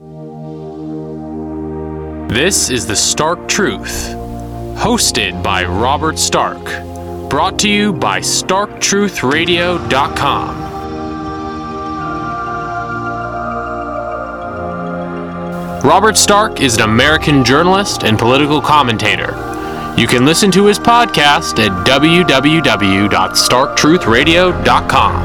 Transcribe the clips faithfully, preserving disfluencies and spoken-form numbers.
This is The Stark Truth, hosted by Robert Stark, brought to you by stark truth radio dot com. Robert Stark is an American journalist and political commentator. You can listen to his podcast at w w w dot stark truth radio dot com.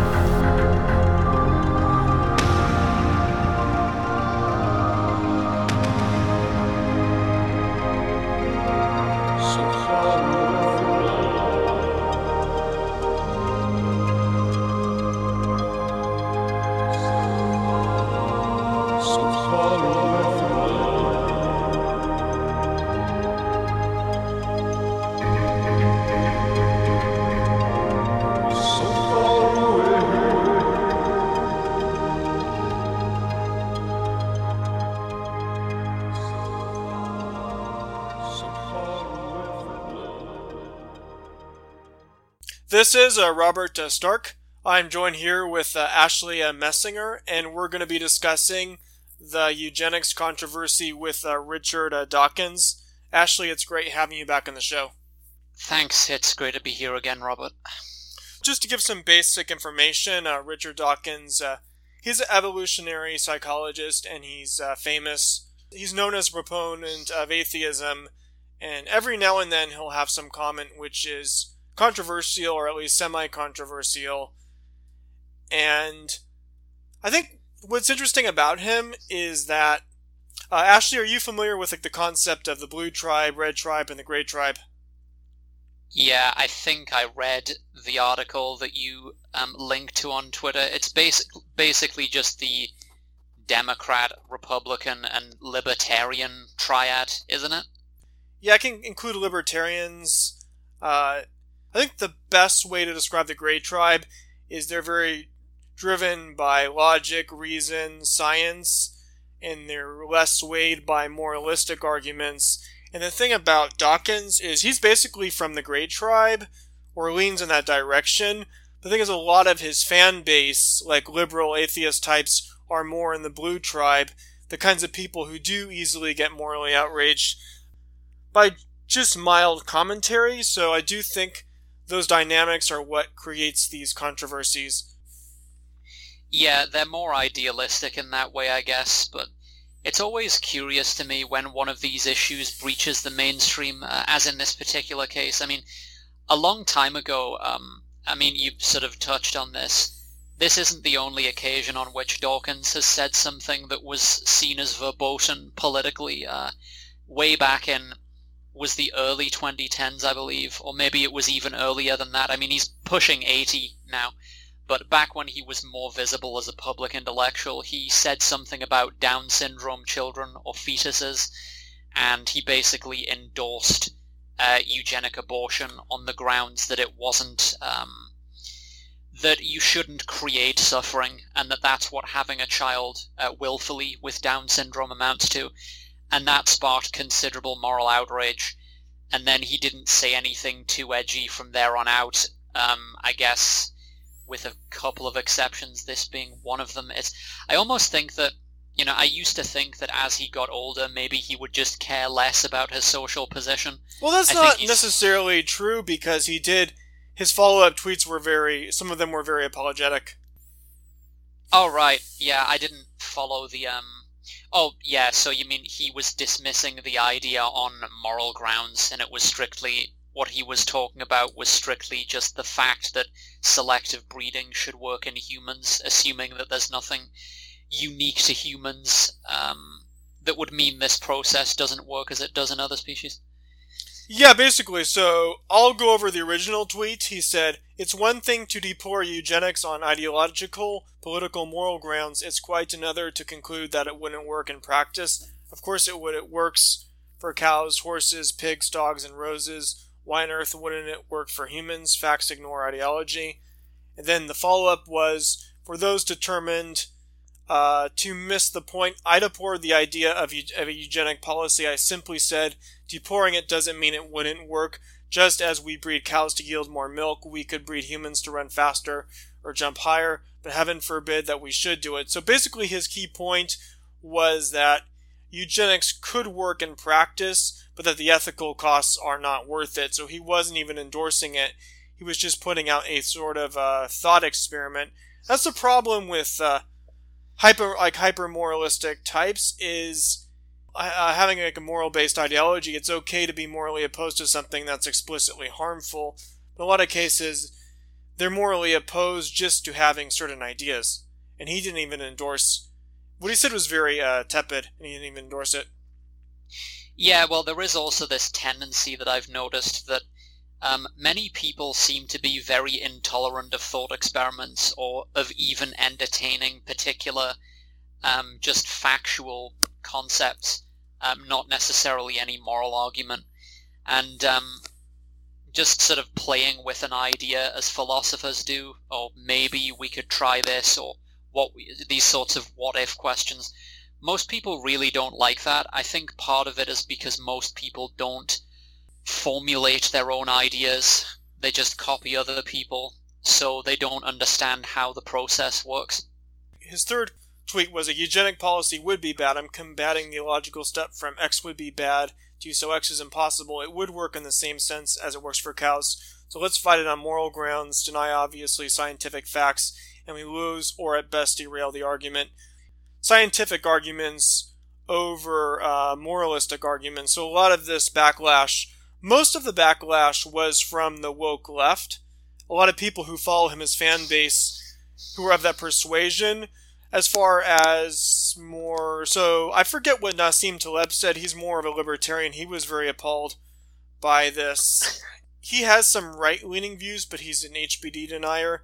This is uh, Robert uh, Stark. I'm joined here with uh, Ashley uh, Messinger, and we're going to be discussing the eugenics controversy with uh, Richard uh, Dawkins. Ashley, it's great having you back on the show. Thanks, it's great to be here again, Robert. Just to give some basic information, uh, Richard Dawkins, uh, he's an evolutionary psychologist, and he's uh, famous. He's known as a proponent of atheism, and every now and then he'll have some comment which is controversial, or at least semi-controversial. And I think what's interesting about him is that, uh, Ashley, are you familiar with like the concept of the blue tribe, red tribe, and the gray tribe? Yeah, I think I read the article that you um, linked to on Twitter. It's basic, basically just the Democrat, Republican, and Libertarian triad, isn't it? Yeah, I can include libertarians. Uh, I think the best way to describe the gray tribe is they're very driven by logic, reason, science, and they're less swayed by moralistic arguments. And the thing about Dawkins is he's basically from the gray tribe, or leans in that direction. The thing is, a lot of his fan base, like liberal atheist types, are more in the blue tribe, the kinds of people who do easily get morally outraged by just mild commentary. So I do think those dynamics are what creates these controversies. Yeah, they're more idealistic in that way, I guess, but it's always curious to me when one of these issues breaches the mainstream, uh, as in this particular case. I mean, a long time ago, um, I mean, you've sort of touched on this, this isn't the only occasion on which Dawkins has said something that was seen as verboten politically. Uh, way back in was the early twenty tens, I believe, or maybe it was even earlier than that. I mean, he's pushing eighty now, but back when he was more visible as a public intellectual, he said something about Down syndrome children or fetuses, and he basically endorsed uh, eugenic abortion on the grounds that it wasn't, um, that you shouldn't create suffering, and that that's what having a child uh, willfully with Down syndrome amounts to. And that sparked considerable moral outrage. And then he didn't say anything too edgy from there on out. Um, I guess, with a couple of exceptions, this being one of them. It's, I almost think that, you know, I used to think that as he got older, maybe he would just care less about his social position. Well, that's I not necessarily true, because he did, his follow-up tweets were very, some of them were very apologetic. Oh, right. Yeah, I didn't follow the, um, Oh, yeah, so you mean he was dismissing the idea on moral grounds, and it was strictly, what he was talking about was strictly just the fact that selective breeding should work in humans, assuming that there's nothing unique to humans um, that would mean this process doesn't work as it does in other species? Yeah, basically. So I'll go over the original tweet. He said, "It's one thing to deplore eugenics on ideological, political, moral grounds. It's quite another to conclude that it wouldn't work in practice. Of course it would. It works for cows, horses, pigs, dogs, and roses. Why on earth wouldn't it work for humans? Facts ignore ideology." And then the follow-up was, "For those determined uh, to miss the point, I deplored the idea of, of a eugenic policy. I simply said, deploring it doesn't mean it wouldn't work. Just as we breed cows to yield more milk, we could breed humans to run faster or jump higher, but heaven forbid that we should do it." So basically his key point was that eugenics could work in practice, but that the ethical costs are not worth it. So he wasn't even endorsing it. He was just putting out a sort of uh, thought experiment. That's the problem with uh, hyper like hyper moralistic types is uh, having like a moral based ideology. It's okay to be morally opposed to something that's explicitly harmful. In a lot of cases, they're morally opposed just to having certain ideas. And he didn't even endorse. What he said was very uh, tepid, and he didn't even endorse it. Yeah, well, there is also this tendency that I've noticed that um, many people seem to be very intolerant of thought experiments or of even entertaining particular um, just factual concepts, um, not necessarily any moral argument. And um, just sort of playing with an idea as philosophers do, or maybe we could try this, or what we, these sorts of what-if questions. Most people really don't like that. I think part of it is because most people don't formulate their own ideas. They just copy other people, so they don't understand how the process works. His third tweet was, a eugenic policy would be bad. I'm combating the illogical step from X would be bad to so X is impossible. It would work in the same sense as it works for cows. So let's fight it on moral grounds, deny obviously scientific facts, and we lose or at best derail the argument. Scientific arguments over uh, moralistic arguments. So a lot of this backlash, most of the backlash was from the woke left. A lot of people who follow him as fan base who are of that persuasion. As far as more, so I forget what Nassim Taleb said. He's more of a libertarian. He was very appalled by this. He has some right-leaning views, but he's an H B D denier.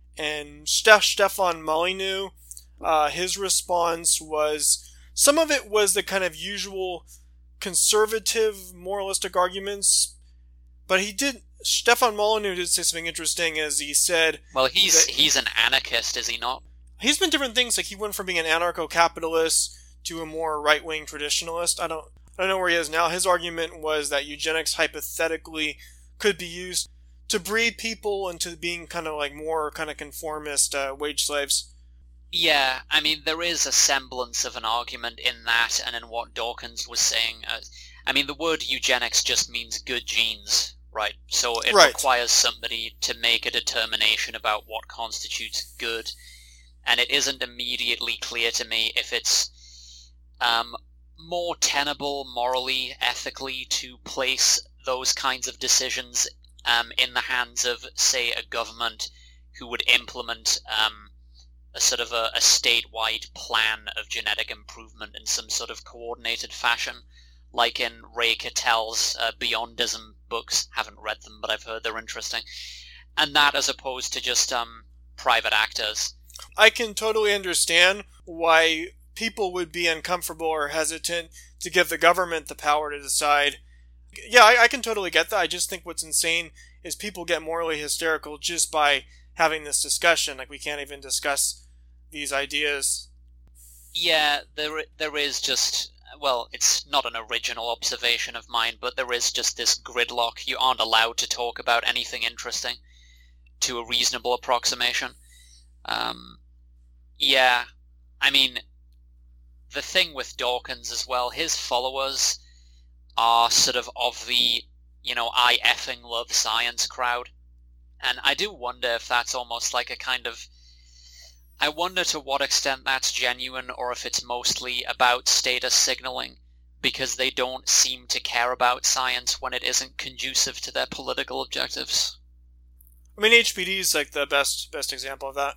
And Ste- Stefan Molyneux, uh, his response was, some of it was the kind of usual conservative, moralistic arguments, but he did, Stefan Molyneux did say something interesting as he said... Well, he's that, he's an anarchist, is he not? He's been different things, like he went from being an anarcho-capitalist to a more right-wing traditionalist. I don't, I don't know where he is now. His argument was that eugenics hypothetically could be used to breed people into being kind of like more kind of conformist uh, wage slaves. Yeah, I mean, there is a semblance of an argument in that and in what Dawkins was saying. Uh, I mean, the word eugenics just means good genes, right? So it right. requires somebody to make a determination about what constitutes good. And it isn't immediately clear to me if it's um, more tenable morally, ethically, to place those kinds of decisions um, in the hands of, say, a government who would implement um, a sort of a, a statewide plan of genetic improvement in some sort of coordinated fashion, like in Ray Cattell's uh, Beyondism books. Haven't read them, but I've heard they're interesting. And that as opposed to just um, private actors. I can totally understand why people would be uncomfortable or hesitant to give the government the power to decide. Yeah, I, I can totally get that. I just think what's insane is people get morally hysterical just by having this discussion. Like, we can't even discuss these ideas. Yeah, there there is just, well, it's not an original observation of mine, but there is just this gridlock. You aren't allowed to talk about anything interesting to a reasonable approximation. Um, yeah, I mean, the thing with Dawkins as well, his followers are sort of of the, you know, I effing love science crowd. And I do wonder if that's almost like a kind of, I wonder to what extent that's genuine or if it's mostly about status signaling, because they don't seem to care about science when it isn't conducive to their political objectives. I mean, H B D is like the best best example of that.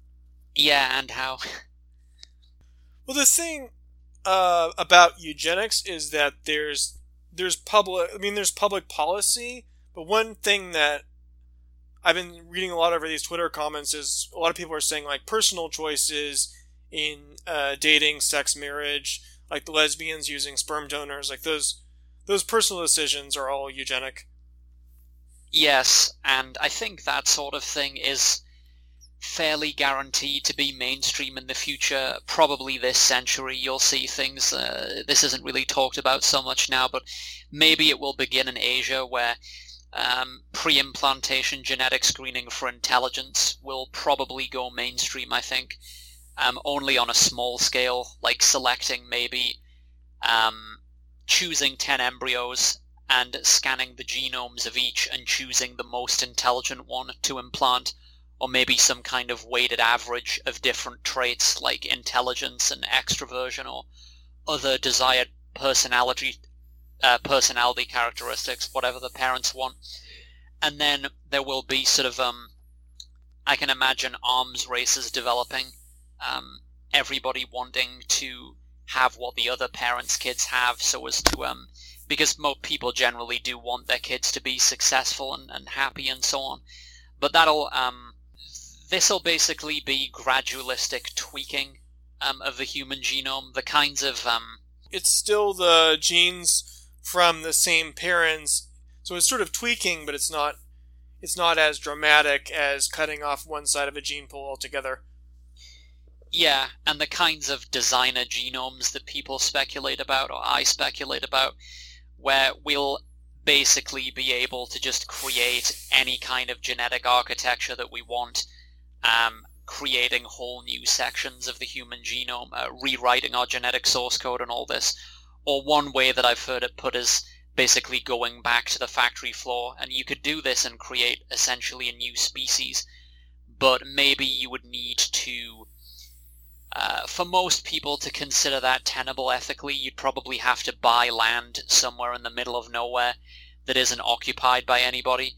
Yeah, and how? Well, the thing uh, about eugenics is that there's there's public. I mean, there's public policy, but one thing that I've been reading a lot over these Twitter comments is a lot of people are saying like personal choices in uh, dating, sex, marriage, like the lesbians using sperm donors, like those those personal decisions are all eugenic. Yes, and I think that sort of thing is fairly guaranteed to be mainstream in the future. Probably this century you'll see things, uh, this isn't really talked about so much now, but maybe it will begin in Asia where um, pre-implantation genetic screening for intelligence will probably go mainstream, I think. um, only on a small scale, like selecting maybe um, choosing ten embryos and scanning the genomes of each and choosing the most intelligent one to implant, or maybe some kind of weighted average of different traits like intelligence and extroversion or other desired personality uh, personality characteristics, whatever the parents want. And then there will be sort of, um, I can imagine arms races developing, um, everybody wanting to have what the other parents' kids have, so as to, um, because most people generally do want their kids to be successful and, and happy and so on. But that'll, um, this'll basically be gradualistic tweaking um, of the human genome, the kinds of, um... It's still the genes from the same parents, so it's sort of tweaking, but it's not, it's not as dramatic as cutting off one side of a gene pool altogether. Yeah, and the kinds of designer genomes that people speculate about, or I speculate about, where we'll basically be able to just create any kind of genetic architecture that we want, um, creating whole new sections of the human genome, uh, rewriting our genetic source code and all this. Or one way that I've heard it put is basically going back to the factory floor, and you could do this and create essentially a new species, but maybe you would need to... Uh, for most people to consider that tenable ethically, you'd probably have to buy land somewhere in the middle of nowhere that isn't occupied by anybody,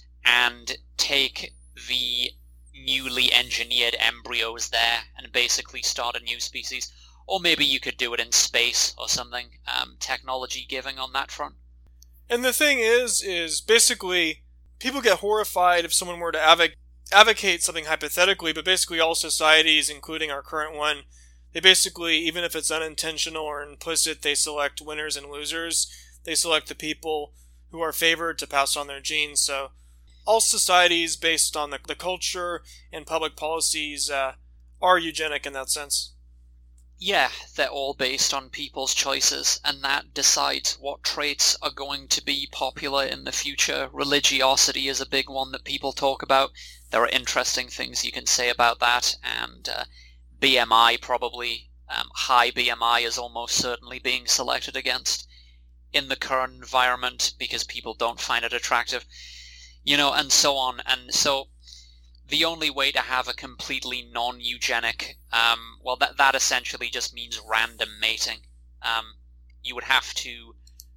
and take the newly engineered embryos there and basically start a new species. Or maybe you could do it in space or something, um, technology giving on that front. And the thing is, is basically, people get horrified if someone were to advocate advocate something hypothetically, but basically all societies, including our current one, they basically, even if it's unintentional or implicit, they select winners and losers. They select the people who are favored to pass on their genes. So all societies based on the, the culture and public policies uh, are eugenic in that sense. Yeah, they're all based on people's choices, and that decides what traits are going to be popular in the future. Religiosity is a big one that people talk about. There are interesting things you can say about that, and uh, B M I probably. Um, high B M I is almost certainly being selected against in the current environment because people don't find it attractive, you know, and so on. And so the only way to have a completely non-eugenic, um, well, that that essentially just means random mating. Um, you would have to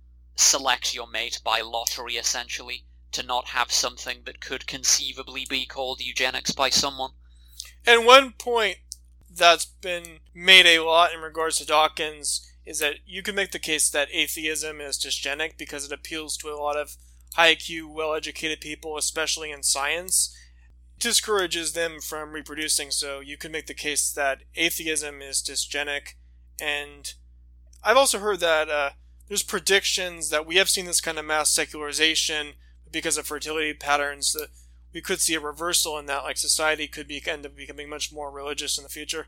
select your mate by lottery, essentially, to not have something that could conceivably be called eugenics by someone. And one point that's been made a lot in regards to Dawkins is that you can make the case that atheism is dysgenic because it appeals to a lot of high I Q, well-educated people, especially in science. It discourages them from reproducing, so you can make the case that atheism is dysgenic. And I've also heard that uh, there's predictions that we have seen this kind of mass secularization because of fertility patterns, that we could see a reversal in that, like society could be end up becoming much more religious in the future.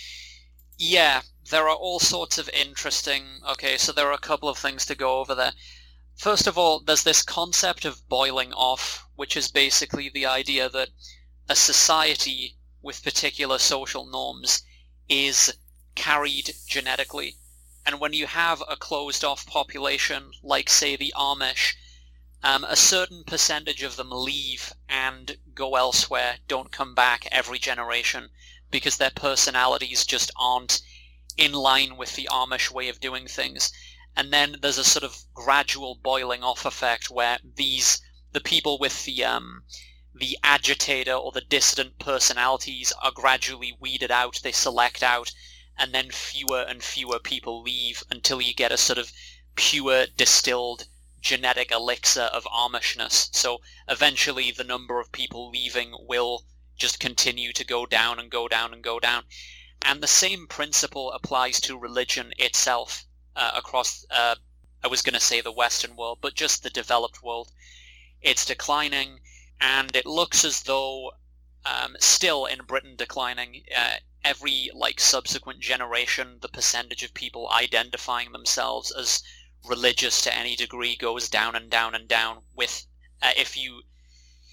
Yeah, there are all sorts of interesting... Okay, so there are a couple of things to go over there. First of all, there's this concept of boiling off, which is basically the idea that a society with particular social norms is carried genetically. And when you have a closed-off population, like, say, the Amish, Um, a certain percentage of them leave and go elsewhere, don't come back every generation, because their personalities just aren't in line with the Amish way of doing things. And then there's a sort of gradual boiling off effect where these, the people with the, um, the agitator or the dissident personalities are gradually weeded out, they select out, and then fewer and fewer people leave until you get a sort of pure, distilled genetic elixir of Amishness. So eventually the number of people leaving will just continue to go down and go down and go down. And the same principle applies to religion itself uh, across, uh, I was going to say the Western world, but just the developed world. It's declining, and it looks as though um, still in Britain declining. Uh, every like subsequent generation, the percentage of people identifying themselves as religious to any degree goes down and down and down. With uh, if you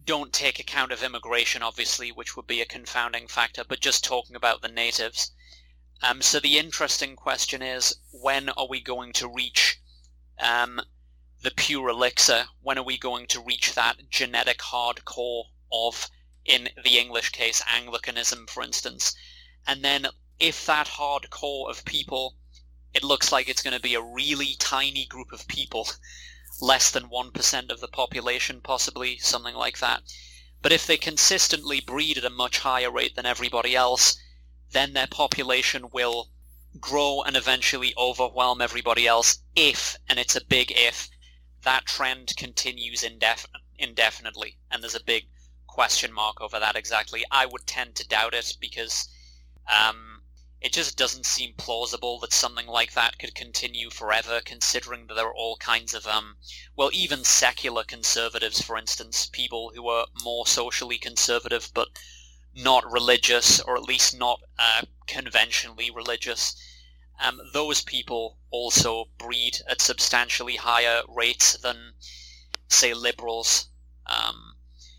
don't take account of immigration, obviously, which would be a confounding factor, but just talking about the natives. Um, so the interesting question is, when are we going to reach um, the pure elixir? When are we going to reach that genetic hardcore of, in the English case, Anglicanism, for instance? And then if that hardcore of people, it looks like it's going to be a really tiny group of people, less than one percent of the population, possibly, something like that. But if they consistently breed at a much higher rate than everybody else, then their population will grow and eventually overwhelm everybody else if, and it's a big if, that trend continues indef- indefinitely. And there's a big question mark over that exactly. I would tend to doubt it because um, it just doesn't seem plausible that something like that could continue forever, considering that there are all kinds of, um, well, even secular conservatives, for instance, people who are more socially conservative but not religious, or at least not uh, conventionally religious. Um, those people also breed at substantially higher rates than, say, liberals. Um,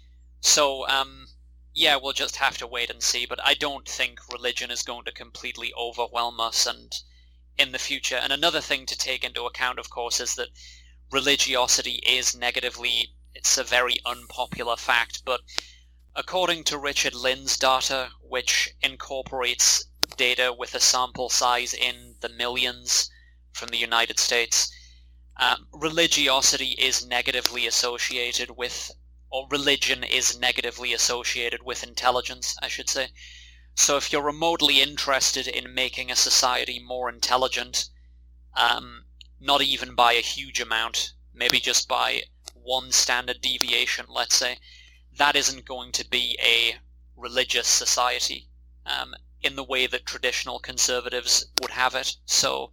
so, um, yeah, we'll just have to wait and see, but I don't think religion is going to completely overwhelm us and in the future. And another thing to take into account, of course, is that religiosity is negatively, it's a very unpopular fact, but according to Richard Lynn's data, which incorporates data with a sample size in the millions from the United States, um, religiosity is negatively associated with, or religion is negatively associated with intelligence, I should say. So if you're remotely interested in making a society more intelligent, um, not even by a huge amount, maybe just by one standard deviation, let's say, that isn't going to be a religious society um, in the way that traditional conservatives would have it. So,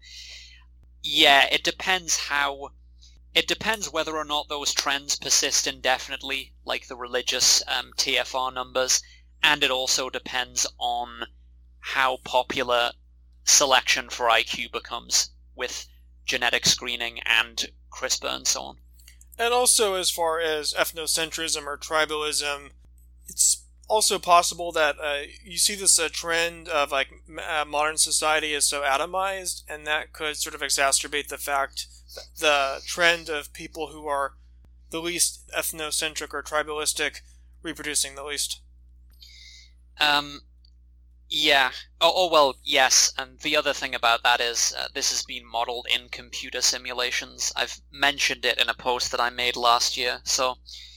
yeah, it depends how... It depends whether or not those trends persist indefinitely, like the religious um, T F R numbers, and it also depends on how popular selection for I Q becomes with genetic screening and CRISPR and so on. And also, as far as ethnocentrism or tribalism, it's also possible that uh, you see this uh, trend of like uh, modern society is so atomized, and that could sort of exacerbate the fact that the trend of people who are the least ethnocentric or tribalistic reproducing the least. Um, yeah. Oh, oh, well, yes. And the other thing about that is uh, this has been modeled in computer simulations. I've mentioned it in a post that I made last year. So,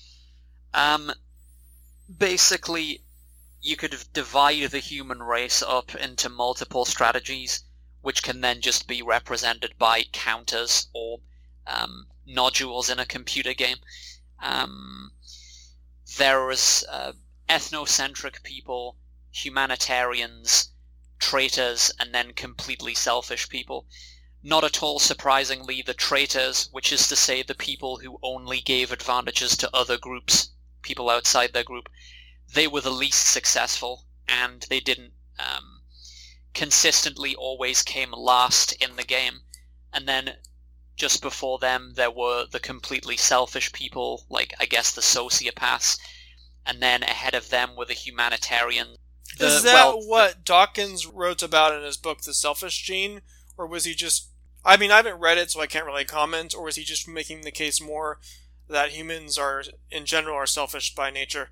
um, basically, you could divide the human race up into multiple strategies, which can then just be represented by counters or um, nodules in a computer game. Um, there is uh, ethnocentric people, humanitarians, traitors, and then completely selfish people. Not at all surprisingly, the traitors, which is to say the people who only gave advantages to other groups, people outside their group, they were the least successful, and they didn't um, consistently always came last in the game. And then just before them, there were the completely selfish people, like, I guess, the sociopaths, and then ahead of them were the humanitarians. The, Is that well, what the, Dawkins wrote about in his book, The Selfish Gene? Or was he just... I mean, I haven't read it, so I can't really comment. Or was he just making the case more that humans are, in general, are selfish by nature?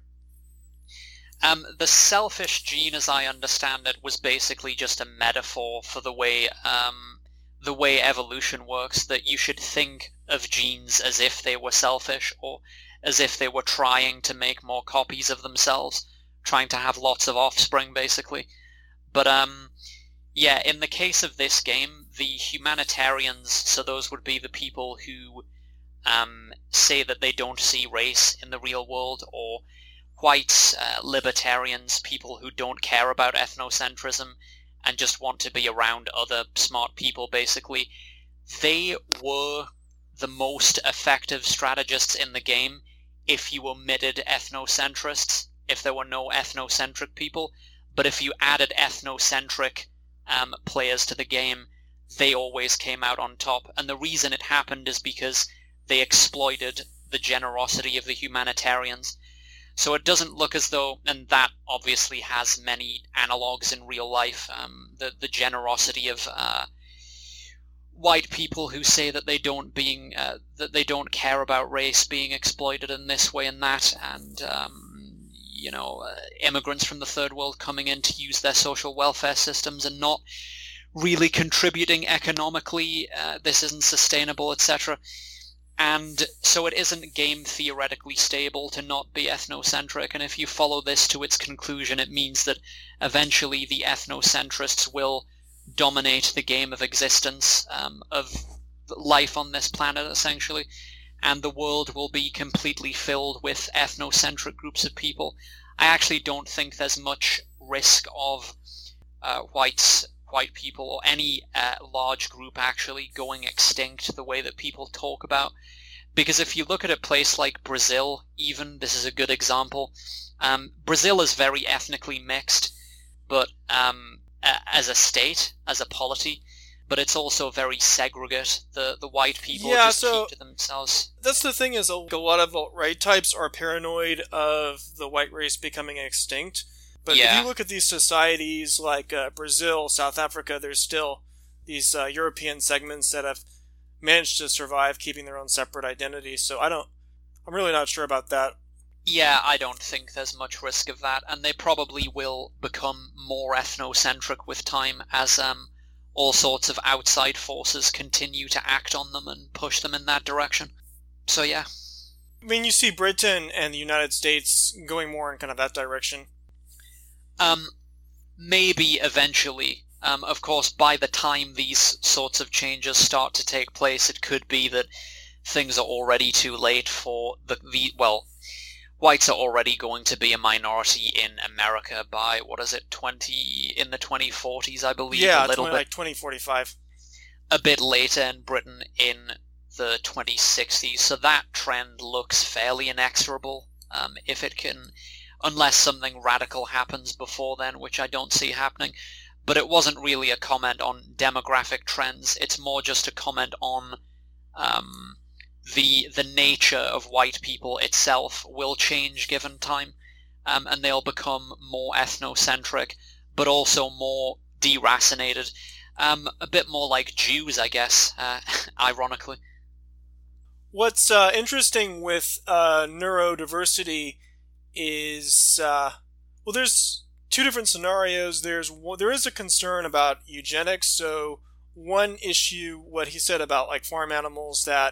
Um, the selfish gene, as I understand it, was basically just a metaphor for the way um, the way evolution works, that you should think of genes as if they were selfish, or as if they were trying to make more copies of themselves, trying to have lots of offspring, basically. But, um, yeah, in the case of this game, the humanitarians, so those would be the people who um, say that they don't see race in the real world, or white uh, libertarians, people who don't care about ethnocentrism and just want to be around other smart people, basically. They were the most effective strategists in the game if you omitted ethnocentrists, if there were no ethnocentric people. But if you added ethnocentric um, players to the game, they always came out on top. And the reason it happened is because they exploited the generosity of the humanitarians. So it doesn't look as though, and that obviously has many analogues in real life, um, the, the generosity of uh, white people who say that they don't being uh, that they don't care about race being exploited in this way and that, and um, you know, uh, immigrants from the third world coming in to use their social welfare systems and not really contributing economically. Uh, this isn't sustainable, et cetera. And so it isn't game theoretically stable to not be ethnocentric, and if you follow this to its conclusion, it means that eventually the ethnocentrists will dominate the game of existence, um, of life on this planet, essentially, and the world will be completely filled with ethnocentric groups of people. I actually don't think there's much risk of uh, whites white people or any uh, large group actually going extinct the way that people talk about. Because if you look at a place like Brazil, even, this is a good example, um, Brazil is very ethnically mixed, but um, uh, as a state, as a polity, but it's also very segregate. The the white people yeah, just so keep to themselves. That's the thing, is a lot of alt-right types are paranoid of the white race becoming extinct. But yeah. if you look at these societies like uh, Brazil, South Africa, there's still these uh, European segments that have managed to survive, keeping their own separate identities. So I don't, I'm really not sure about that. Yeah, I don't think there's much risk of that, and they probably will become more ethnocentric with time as um, all sorts of outside forces continue to act on them and push them in that direction. So yeah. I mean, you see Britain and the United States going more in kind of that direction. Um, maybe eventually. Um, of course, by the time these sorts of changes start to take place, it could be that things are already too late for the, the well, whites are already going to be a minority in America by, what is it, twenty, in the twenty forties, I believe, yeah, a little twenty, bit. like twenty forty-five. A bit later in Britain in the twenty sixties, so that trend looks fairly inexorable, um, if it can... unless something radical happens before then, which I don't see happening. But it wasn't really a comment on demographic trends. It's more just a comment on um, the the nature of white people itself will change given time, um, and they'll become more ethnocentric, but also more deracinated. Um, a bit more like Jews, I guess, uh, ironically. What's uh, interesting with uh, neurodiversity is, uh, well, there's two different scenarios. There's there is a concern about eugenics. So one issue, what he said about like farm animals, that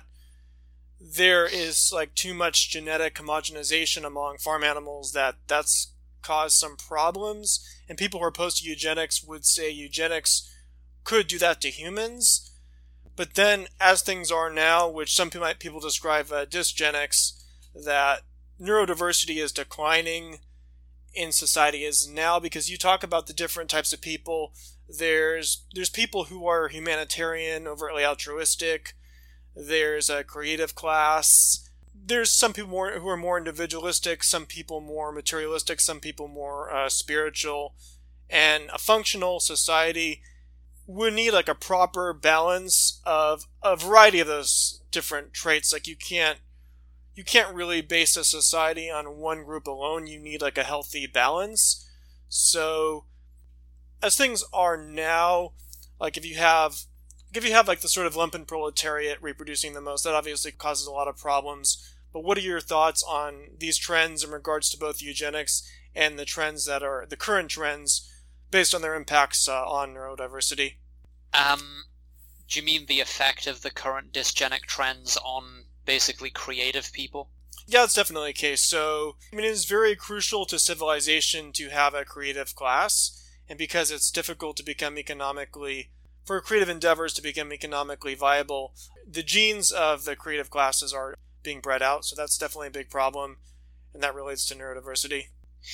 there is like too much genetic homogenization among farm animals, that that's caused some problems. And people who are opposed to eugenics would say eugenics could do that to humans. But then, as things are now, which some people might people describe uh, dysgenics, that neurodiversity is declining in society is now, because you talk about the different types of people. There's there's people who are humanitarian, overtly altruistic. There's a creative class. There's some people more, who are more individualistic, some people more materialistic, some people more uh, spiritual. And a functional society would need like a proper balance of a variety of those different traits. Like you can't You can't really base a society on one group alone. You need like a healthy balance. So, as things are now, like if you have, if you have like the sort of lumpen proletariat reproducing the most, that obviously causes a lot of problems. But what are your thoughts on these trends in regards to both eugenics and the trends that are the current trends, based on their impacts uh, on neurodiversity? Um, do you mean the effect of the current dysgenic trends on basically creative people? Yeah, it's definitely a case. So, I mean, it is very crucial to civilization to have a creative class, and because it's difficult to become economically, for creative endeavors to become economically viable, the genes of the creative classes are being bred out, so that's definitely a big problem, and that relates to neurodiversity.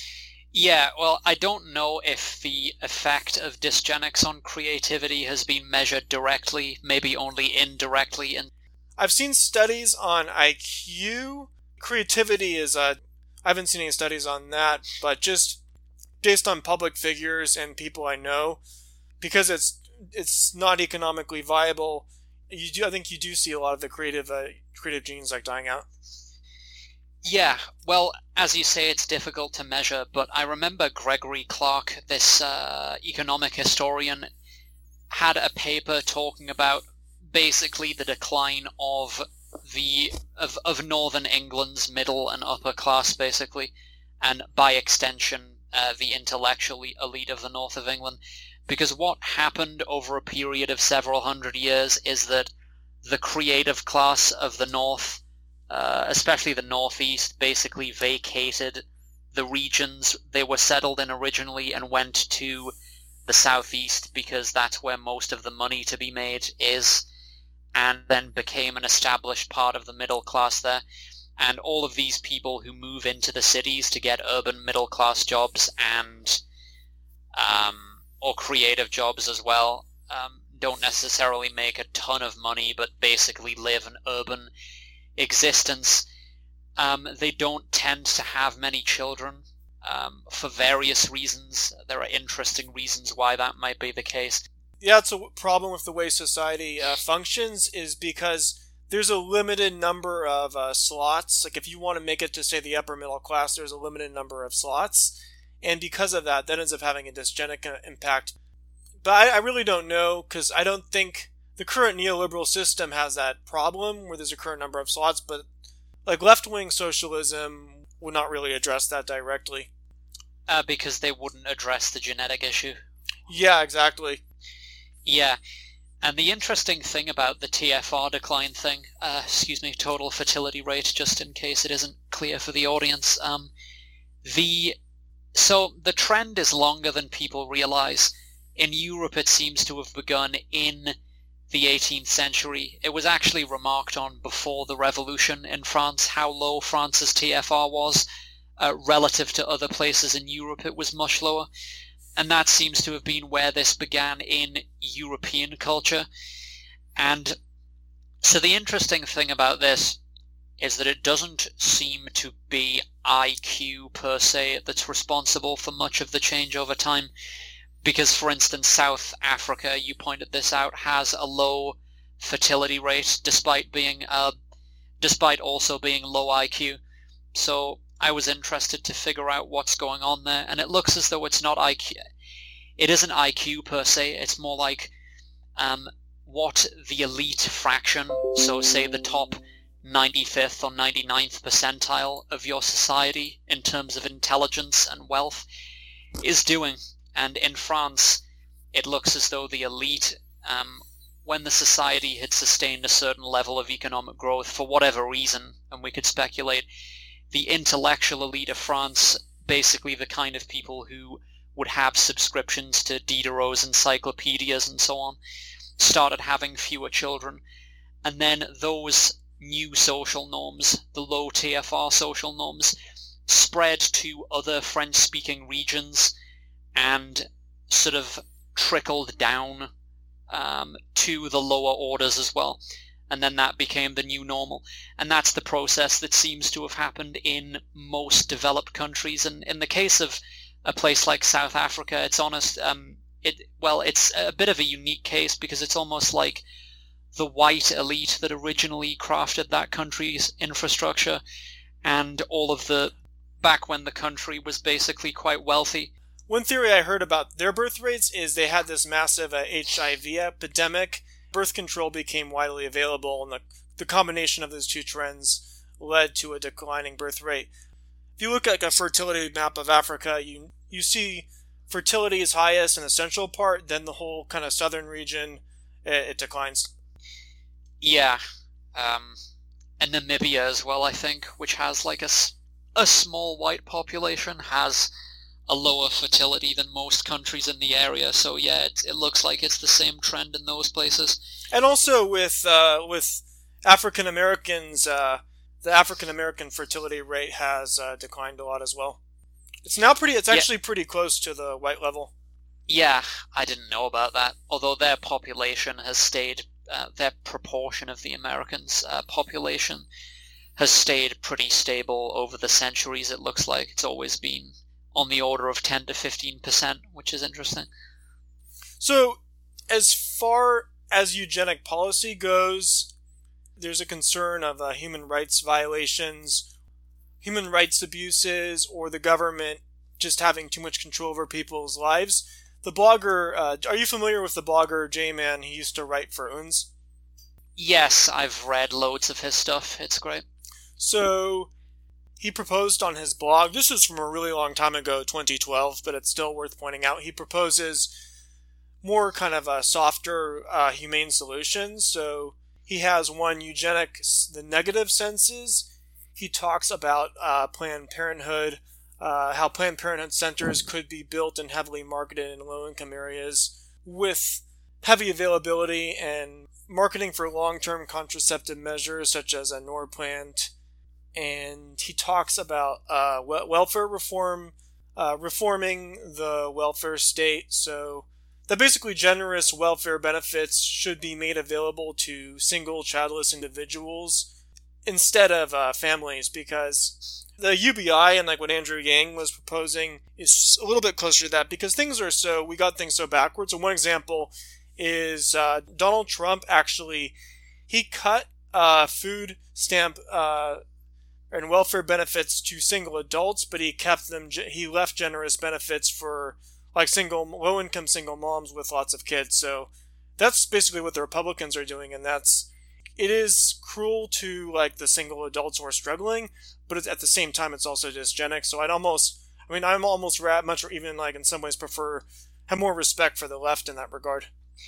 Yeah, well, I don't know if the effect of dysgenics on creativity has been measured directly, maybe only indirectly. And I've seen studies on I Q. Creativity is, uh, I haven't seen any studies on that, but just based on public figures and people I know, because it's it's not economically viable, you do, I think you do see a lot of the creative uh, creative genes like dying out. Yeah, well, as you say, it's difficult to measure, but I remember Gregory Clark, this uh, economic historian, had a paper talking about basically the decline of the of, of northern England's middle and upper class, basically, and by extension, uh, the intellectual elite of the north of England. Because what happened over a period of several hundred years is that the creative class of the north, uh, especially the northeast, basically vacated the regions they were settled in originally and went to the southeast because that's where most of the money to be made is, and then became an established part of the middle class there. And all of these people who move into the cities to get urban middle class jobs and um, or creative jobs as well um, don't necessarily make a ton of money, but basically live an urban existence. Um, they don't tend to have many children. Um, for various reasons. There are interesting reasons why that might be the case. Yeah, it's a problem with the way society uh, functions is because there's a limited number of uh, slots. Like if you want to make it to, say, the upper middle class, there's a limited number of slots. And because of that, that ends up having a dysgenic impact. But I, I really don't know, because I don't think the current neoliberal system has that problem where there's a current number of slots, but like left-wing socialism would not really address that directly. Uh, because they wouldn't address the genetic issue. Yeah, exactly. Yeah, and the interesting thing about the T F R decline thing, uh, excuse me, total fertility rate, just in case it isn't clear for the audience, um, the so the trend is longer than people realize. In Europe, it seems to have begun in the eighteenth century. It was actually remarked on before the revolution in France how low France's T F R was. Uh, relative to other places in Europe, it was much lower. And that seems to have been where this began in European culture. And so the interesting thing about this is that it doesn't seem to be I Q per se that's responsible for much of the change over time. Because, for instance, South Africa, you pointed this out, has a low fertility rate despite being uh, despite also being low I Q. So I was interested to figure out what's going on there, and it looks as though it's not I Q. It isn't I Q per se. It's more like um, what the elite fraction, so say the top ninety-fifth or ninety-ninth percentile of your society in terms of intelligence and wealth, is doing. And in France, it looks as though the elite, um, when the society had sustained a certain level of economic growth for whatever reason, and we could speculate, the intellectual elite of France, basically the kind of people who would have subscriptions to Diderot's encyclopedias and so on, started having fewer children. And then those new social norms, the low T F R social norms, spread to other French-speaking regions and sort of trickled down um, to the lower orders as well. And then that became the new normal. And that's the process that seems to have happened in most developed countries. And in the case of a place like South Africa, it's honest, um, it well, it's a bit of a unique case because it's almost like the white elite that originally crafted that country's infrastructure, and all of the, back when the country was basically quite wealthy. One theory I heard about their birth rates is they had this massive uh, H I V epidemic. Birth control became widely available, and the, the combination of those two trends led to a declining birth rate. If you look at like a fertility map of Africa, you you see fertility is highest in the central part, then the whole kind of southern region, it, it declines. Yeah, um, and Namibia as well, I think, which has like a, a small white population, has a lower fertility than most countries in the area. So yeah, it, it looks like it's the same trend in those places. And also with uh, with African Americans, uh, the African American fertility rate has uh, declined a lot as well. It's now pretty. It's actually yeah. pretty close to the white level. Yeah, I didn't know about that. Although their population has stayed, uh, their proportion of the Americans' uh, population has stayed pretty stable over the centuries. It looks like it's always been on the order of ten to fifteen percent, which is interesting. So, as far as eugenic policy goes, there's a concern of uh, human rights violations. human rights abuses or the government just having too much control over people's lives. The blogger, uh, are you familiar with the blogger J-Man? He used to write for Unz. Yes, I've read loads of his stuff. It's great. So he proposed on his blog, this is from a really long time ago, twenty twelve, but it's still worth pointing out. He proposes more kind of a softer, uh, humane solutions. So he has one, eugenics, the negative senses. He talks about uh, Planned Parenthood, uh, how Planned Parenthood centers could be built and heavily marketed in low-income areas with heavy availability and marketing for long-term contraceptive measures such as a Norplant. And he talks about uh, welfare reform, uh, reforming the welfare state, so that basically generous welfare benefits should be made available to single childless individuals instead of uh, families, because the U B I and like what Andrew Yang was proposing is a little bit closer to that, because things are so, we got things so backwards. And one example is uh, Donald Trump actually, he cut uh, food stamp uh, and welfare benefits to single adults, but he kept them, he left generous benefits for like single, low-income single moms with lots of kids. So that's basically what the Republicans are doing, and that's, it is cruel to like the single adults who are struggling, but it's, at the same time, it's also dysgenic. So I'd almost, I mean, I'm almost much, or even like in some ways prefer, have more respect for the left in that regard.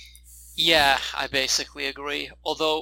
Yeah, I basically agree. Although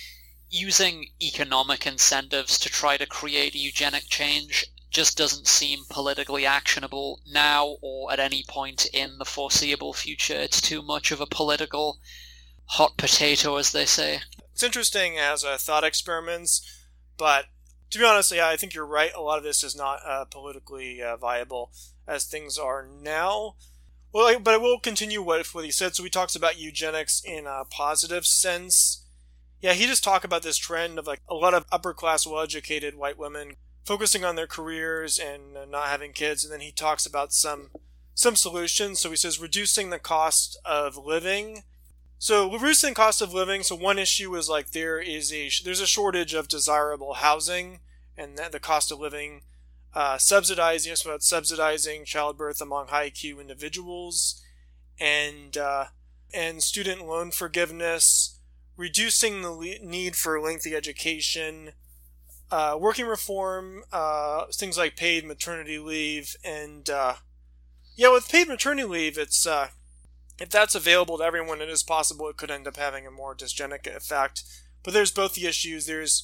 using economic incentives to try to create eugenic change just doesn't seem politically actionable now or at any point in the foreseeable future. It's too much of a political hot potato, as they say. It's interesting as a thought experiments, but to be honest, yeah, I think you're right. A lot of this is not uh, politically uh, viable as things are now. Well, but I will continue what, what he said. So he talks about eugenics in a positive sense. Yeah, he just talked about this trend of like a lot of upper class, well-educated white women focusing on their careers and not having kids. And then he talks about some some solutions. So he says reducing the cost of living. So reducing cost of living. So one issue is like there is a there's a shortage of desirable housing, and that the cost of living uh, subsidizing so about subsidizing childbirth among high I Q individuals, and uh, and student loan forgiveness, reducing the le- need for lengthy education. Uh, working reform, uh, things like paid maternity leave, and, uh, yeah, with paid maternity leave, it's, uh, if that's available to everyone, it is possible it could end up having a more dysgenic effect. But there's both the issues, there's,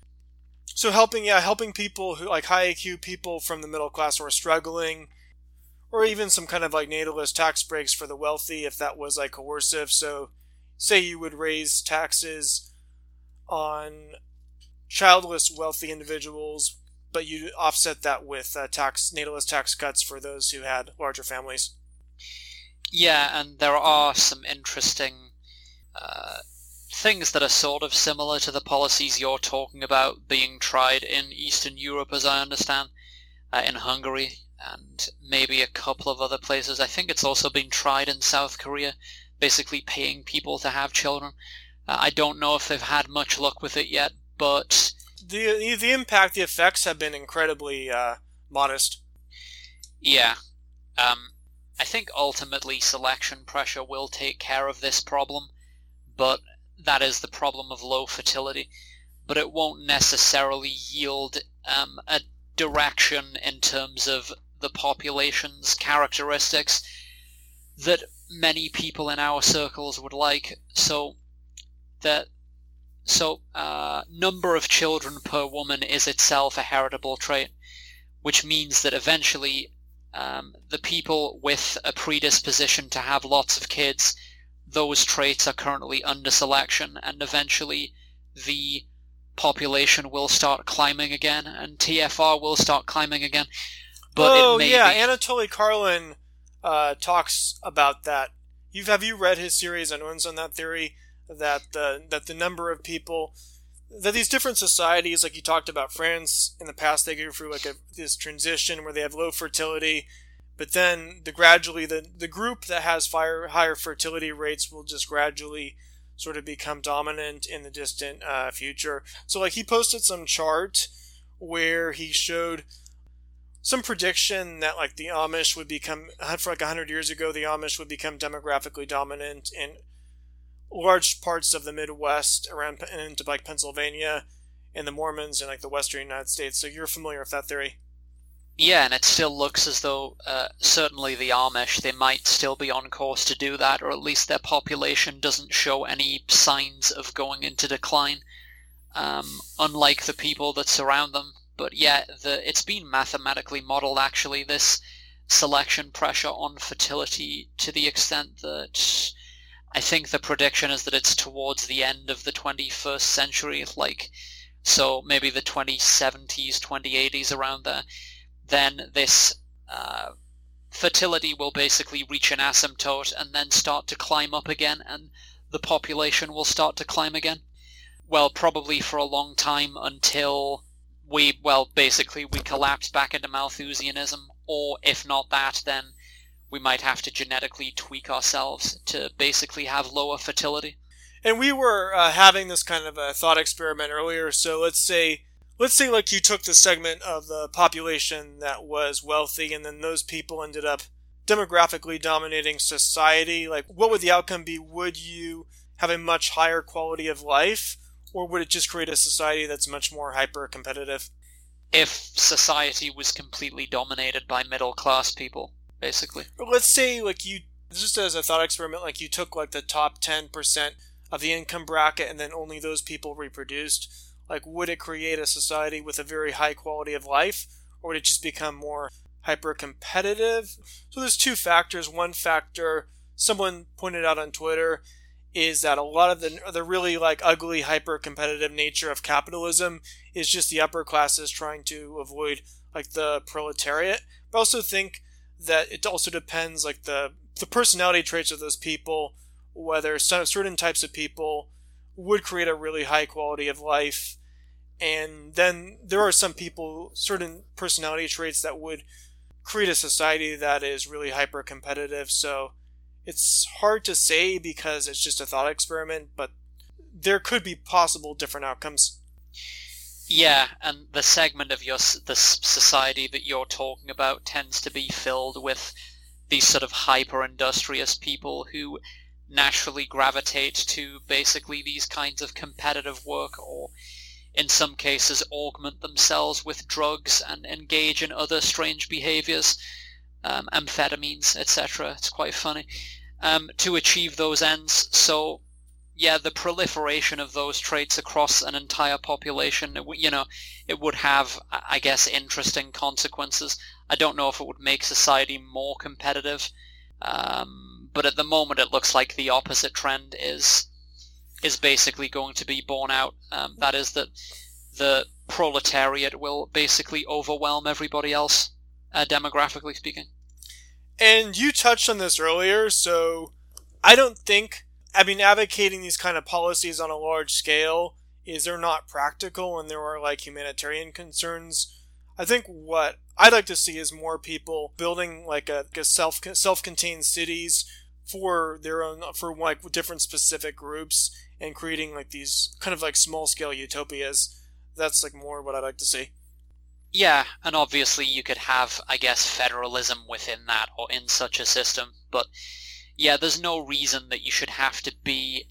so helping, yeah, helping people who, like high I Q people from the middle class who are struggling, or even some kind of like natalist tax breaks for the wealthy if that was like coercive. So, say you would raise taxes on childless wealthy individuals, but you offset that with uh, tax natalist tax cuts for those who had larger families. Yeah, and there are some interesting uh, things that are sort of similar to the policies you're talking about being tried in Eastern Europe, as I understand, uh, in Hungary, and maybe a couple of other places. I think it's also been tried in South Korea, basically paying people to have children. Uh, I don't know if they've had much luck with it yet, but the the impact, the effects have been incredibly uh, modest. Yeah. Um, I think ultimately selection pressure will take care of this problem, but that is the problem of low fertility. But it won't necessarily yield um, a direction in terms of the population's characteristics that many people in our circles would like. So that So, uh, number of children per woman is itself a heritable trait, which means that eventually um, the people with a predisposition to have lots of kids, those traits are currently under selection, and eventually the population will start climbing again, and T F R will start climbing again. But oh, it may yeah, be... Anatoly Karlin uh, talks about that. You've, have you read his series on Unz on that theory? That the that the number of people, that these different societies, like you talked about France in the past, they go through like a, this transition where they have low fertility, but then the gradually the the group that has fire, higher fertility rates will just gradually sort of become dominant in the distant uh, future. So like he posted some chart where he showed some prediction that like the Amish would become, for like one hundred years ago, the Amish would become demographically dominant in large parts of the Midwest around and into like Pennsylvania, and the Mormons in like the western United States. So you're familiar with that theory? Yeah, and it still looks as though uh, certainly the Amish, they might still be on course to do that, or at least their population doesn't show any signs of going into decline, um, unlike the people that surround them. But yeah, the, it's been mathematically modeled, actually, this selection pressure on fertility, to the extent that I think the prediction is that it's towards the end of the twenty-first century, like, so maybe the twenty seventies, twenty eighties, around there. Then this uh, fertility will basically reach an asymptote and then start to climb up again, and the population will start to climb again. Well, probably for a long time, until we, well, basically we collapse back into Malthusianism, or if not that, then we might have to genetically tweak ourselves to basically have lower fertility. And we were uh, having this kind of a thought experiment earlier, so let's say Let's say like you took the segment of the population that was wealthy, and then those people ended up demographically dominating society. Like, what would the outcome be? Would you have a much higher quality of life, or would it just create a society that's much more hyper-competitive? If society was completely dominated by middle-class people, basically. Or let's say, like, you, just as a thought experiment, like you took like the top ten percent of the income bracket, and then only those people reproduced. Like, would it create a society with a very high quality of life, or would it just become more hyper-competitive? So there's two factors. One factor, someone pointed out on Twitter, is that a lot of the the really, like, ugly, hyper-competitive nature of capitalism is just the upper classes trying to avoid, like, the proletariat. But I also think that it also depends, like, the, the personality traits of those people, whether some certain types of people would create a really high quality of life, and then there are some people, certain personality traits that would create a society that is really hyper competitive. So it's hard to say because it's just a thought experiment, but there could be possible different outcomes. Yeah, and the segment of your the society that you're talking about tends to be filled with these sort of hyper industrious people who naturally gravitate to basically these kinds of competitive work, or in some cases augment themselves with drugs and engage in other strange behaviors, um, amphetamines, et cetera. It's quite funny, um, to achieve those ends. So yeah, the proliferation of those traits across an entire population, you know, it would have, I guess, interesting consequences. I don't know if it would make society more competitive, um, but at the moment it looks like the opposite trend is is basically going to be borne out. Um, that is that the proletariat will basically overwhelm everybody else, uh, demographically speaking. And you touched on this earlier, so I don't think, I mean, advocating these kind of policies on a large scale is they're not practical, and there are like humanitarian concerns. I think what I'd like to see is more people building like a, a self self-contained cities for their own, for like different specific groups, and creating like these kind of like small scale utopias. That's like more what I'd like to see. Yeah, and obviously you could have, I guess, federalism within that or in such a system, but yeah, there's no reason that you should have to be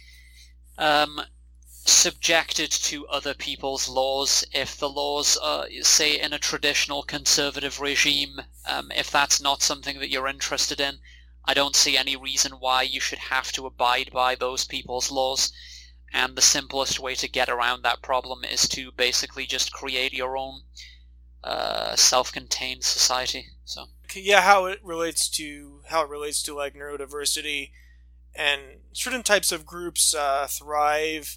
um, subjected to other people's laws if the laws are, say, in a traditional conservative regime. Um, if that's not something that you're interested in, I don't see any reason why you should have to abide by those people's laws. And the simplest way to get around that problem is to basically just create your own uh, self-contained society. So yeah, how it relates to how it relates to like neurodiversity, and certain types of groups uh, thrive.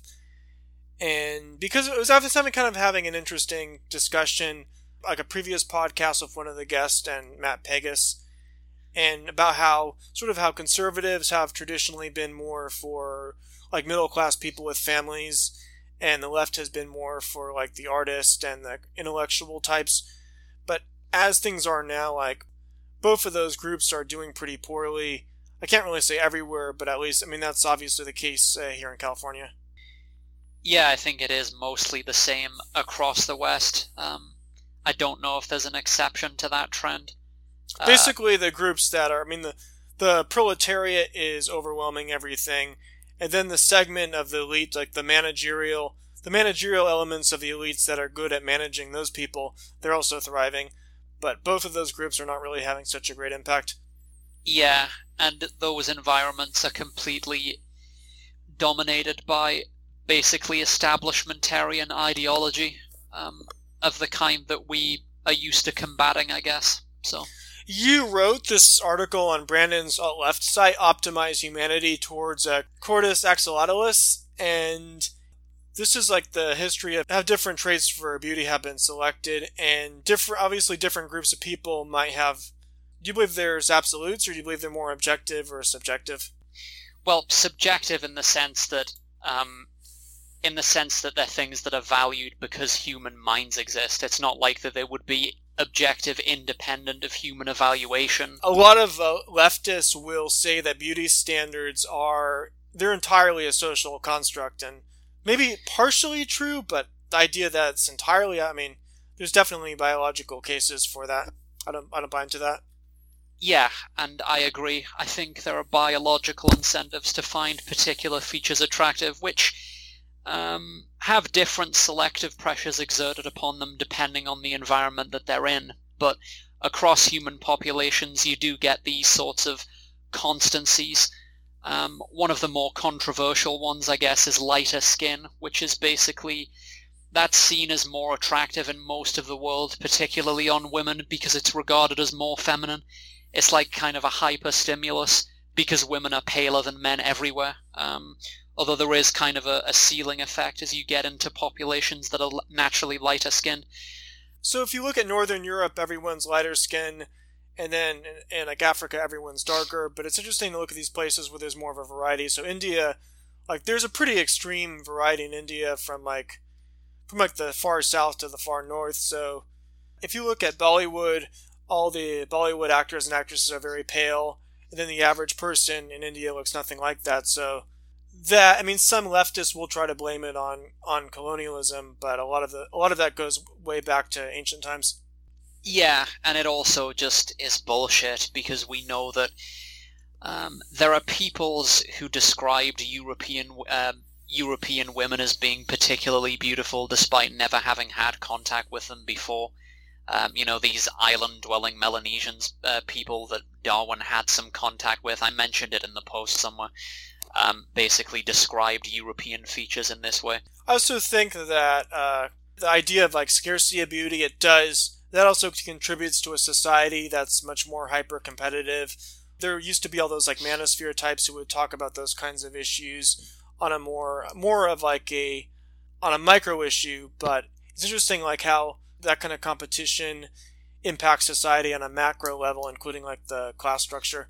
And because it was, I was having kind of having an interesting discussion, like a previous podcast with one of the guests and Matt Pegas, and about how sort of how conservatives have traditionally been more for like middle class people with families, and the left has been more for like the artist and the intellectual types. But as things are now, like both of those groups are doing pretty poorly. I can't really say everywhere, but at least, I mean, that's obviously the case uh, here in California. Yeah, I think it is mostly the same across the West. Um, I don't know if there's an exception to that trend. Uh, Basically, the groups that are, I mean, the, the proletariat is overwhelming everything, and then the segment of the elite, like the managerial, the managerial elements of the elites that are good at managing those people, they're also thriving. But both of those groups are not really having such a great impact. Yeah, and those environments are completely dominated by basically establishmentarian ideology um, of the kind that we are used to combating, I guess. So you wrote this article on Brandon's alt-left site, Optimize Humanity Towards a Cordus Axolotlis, and this is like the history of how different traits for beauty have been selected, and different, obviously different groups of people might have. Do you believe there's absolutes, or do you believe they're more objective or subjective? Well, subjective in the sense that, um, in the sense that they're things that are valued because human minds exist. It's not like that they would be objective, independent of human evaluation. A lot of uh, leftists will say that beauty standards are, they're entirely a social construct, and maybe partially true, but the idea that it's entirely, I mean, there's definitely biological cases for that. I don't, I don't buy into that. Yeah, and I agree. I think there are biological incentives to find particular features attractive, which um, have different selective pressures exerted upon them depending on the environment that they're in. But across human populations, you do get these sorts of constancies. Um, one of the more controversial ones, I guess, is lighter skin, which is basically, that's seen as more attractive in most of the world, particularly on women, because it's regarded as more feminine. It's like kind of a hyper-stimulus, because women are paler than men everywhere. Um, although there is kind of a, a ceiling effect as you get into populations that are naturally lighter skinned. So if you look at Northern Europe, everyone's lighter skin, and then in, in like Africa, everyone's darker. But it's interesting to look at these places where there's more of a variety. So India, like there's a pretty extreme variety in India from like from like the far south to the far north. So if you look at Bollywood, all the Bollywood actors and actresses are very pale, and then the average person in India looks nothing like that. So that, I mean, some leftists will try to blame it on, on colonialism, but a lot of the a lot of that goes way back to ancient times. Yeah, and it also just is bullshit, because we know that um, there are peoples who described European um, European women as being particularly beautiful despite never having had contact with them before. Um, you know, these island-dwelling Melanesians, uh, people that Darwin had some contact with. I mentioned it in the post somewhere. Um, basically described European features in this way. I also think that uh, the idea of like scarcity of beauty, it does, that also contributes to a society that's much more hyper-competitive. There used to be all those like manosphere types who would talk about those kinds of issues on a more, more of like a, on a micro issue, but it's interesting like how that kind of competition impacts society on a macro level, including like the class structure.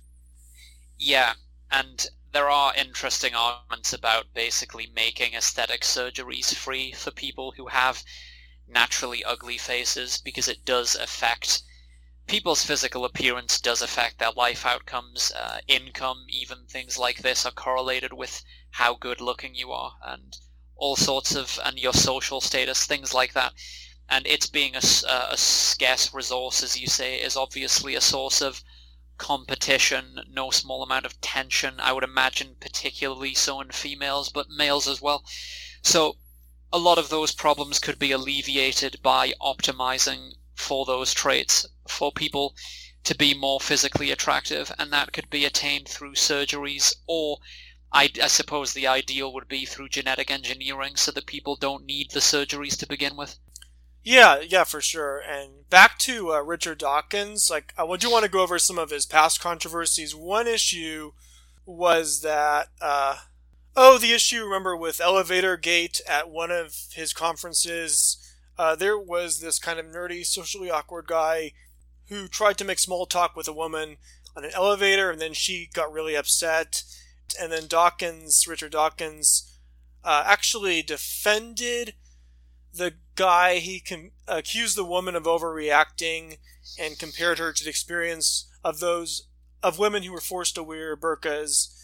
Yeah, and there are interesting arguments about basically making aesthetic surgeries free for people who have naturally ugly faces, because it does affect people's physical appearance, does affect their life outcomes, uh, income, even things like this are correlated with how good looking you are, and all sorts of, and your social status, things like that. And it's being a, a scarce resource, as you say, is obviously a source of competition, no small amount of tension, I would imagine, particularly so in females, but males as well. So a lot of those problems could be alleviated by optimizing for those traits, for people to be more physically attractive, and that could be attained through surgeries, or I, I suppose the ideal would be through genetic engineering, so that people don't need the surgeries to begin with. Yeah, yeah, for sure. And back to uh, Richard Dawkins, like, I do want to go over some of his past controversies. One issue was that, uh, oh, the issue, remember, with Elevator Gate at one of his conferences, uh, there was this kind of nerdy, socially awkward guy who tried to make small talk with a woman on an elevator, and then she got really upset. And then Dawkins, Richard Dawkins, uh, actually defended the guy. He com- accused the woman of overreacting and compared her to the experience of those of women who were forced to wear burqas.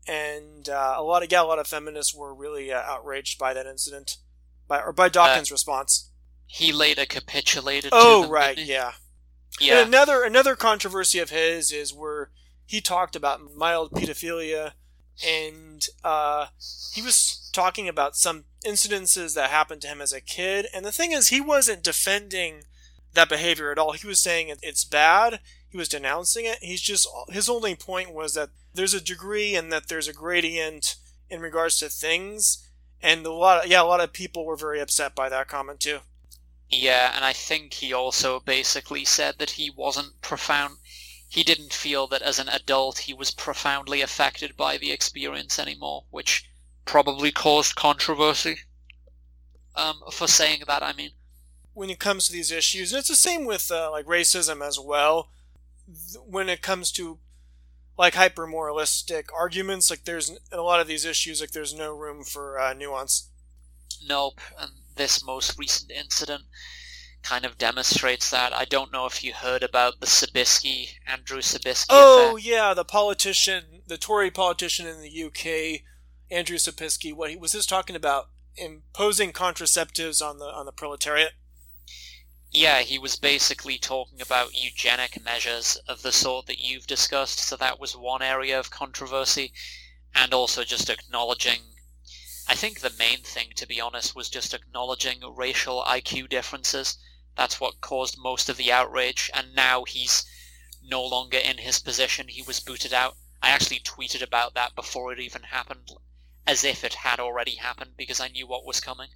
and uh, a lot of yeah, a lot of feminists were really uh, outraged by that incident, by or by Dawkins' uh, response. He later capitulated. Oh, to them, right, didn't he? yeah, yeah. And another another controversy of his is where he talked about mild pedophilia, and uh, he was talking about some incidences that happened to him as a kid. And the thing is, he wasn't defending that behavior at all. He was saying it's bad. He was denouncing it. He's just his only point was that there's a degree and that there's a gradient in regards to things. And a lot of, yeah, a lot of people were very upset by that comment too. Yeah, and I think he also basically said that he wasn't profound. He didn't feel that as an adult he was profoundly affected by the experience anymore, which probably caused controversy. Um, for saying that, I mean. When it comes to these issues, and it's the same with uh, like racism as well. When it comes to like hyper moralistic arguments, like there's in a lot of these issues, like there's no room for uh, nuance. Nope, and this most recent incident kind of demonstrates that. I don't know if you heard about the Sabisky, Andrew Sabisky Oh, affair. yeah, the politician, the Tory politician in the U K, Andrew Sabisky. What he was this talking about? Imposing contraceptives on the on the proletariat. Yeah, he was basically talking about eugenic measures of the sort that you've discussed, so that was one area of controversy, and also just acknowledging, I think the main thing, to be honest, was just acknowledging racial I Q differences. That's what caused most of the outrage, and now he's no longer in his position. He was booted out. I actually tweeted about that before it even happened, as if it had already happened, because I knew what was coming.